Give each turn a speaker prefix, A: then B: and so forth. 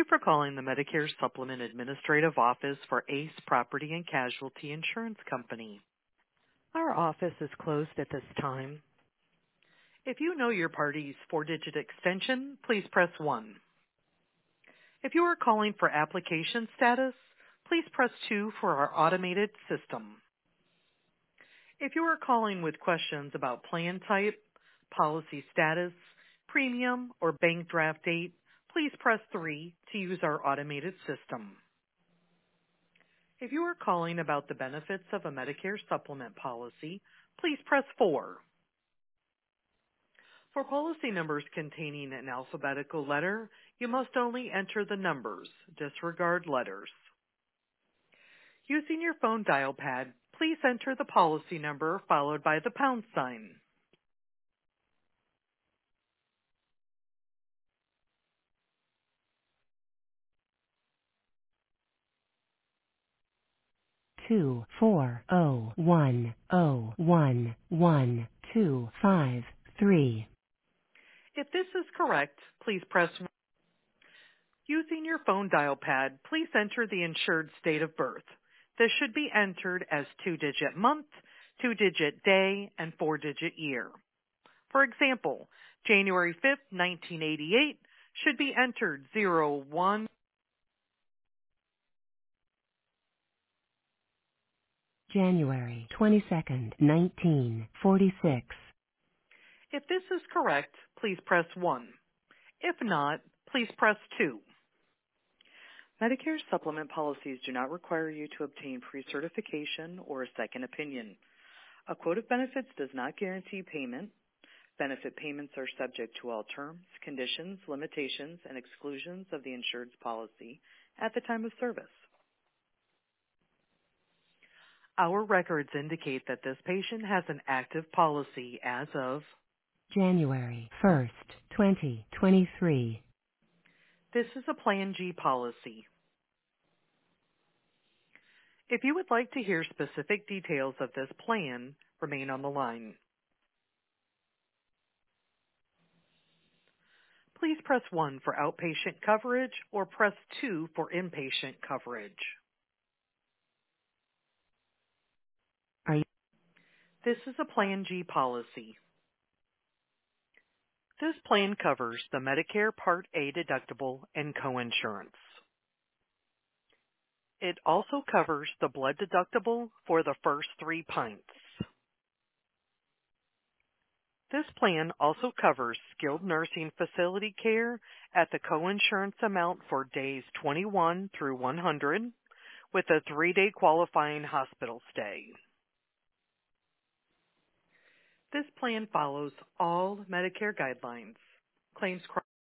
A: you for calling the Medicare Supplement Administrative Office for ACE Property and Casualty Insurance Company. Our office is closed at this time. If you know your party's four-digit extension, please press 1. If you are calling for application status, please press 2 for our automated system. If you are calling with questions about plan type, policy status, premium, or bank draft date, please press 3 to use our automated system. If you are calling about the benefits of a Medicare supplement policy, please press 4. For policy numbers containing an alphabetical letter, you must only enter the numbers, disregard letters. Using your phone dial pad, please enter the policy number followed by the pound sign.
B: Two 401111253.
A: If this is correct, please press 1. Using your phone dial pad, please enter the insured's date of birth. This should be entered as 2-digit month, 2-digit day, and 4-digit year. For example, January 5th, 1988 should be entered 01.
B: January 22nd, 1946.
A: If this is correct, please press 1. If not, please press 2. Medicare supplement policies do not require you to obtain pre-certification or a second opinion. A quote of benefits does not guarantee payment. Benefit payments are subject to all terms, conditions, limitations, and exclusions of the insured's policy at the time of service. Our records indicate that this patient has an active policy as of
B: January 1st, 2023.
A: this is a Plan G policy. If you would like to hear specific details of this plan, remain on the line. Please press 1 for outpatient coverage or press 2 for inpatient coverage.
B: Are you?
A: This is a Plan G policy. This plan covers the Medicare Part A deductible and coinsurance. It also covers the blood deductible for the first 3 pints. This plan also covers skilled nursing facility care at the coinsurance amount for days 21 through 100 with a 3-day qualifying hospital stay. This plan follows all Medicare guidelines. Claims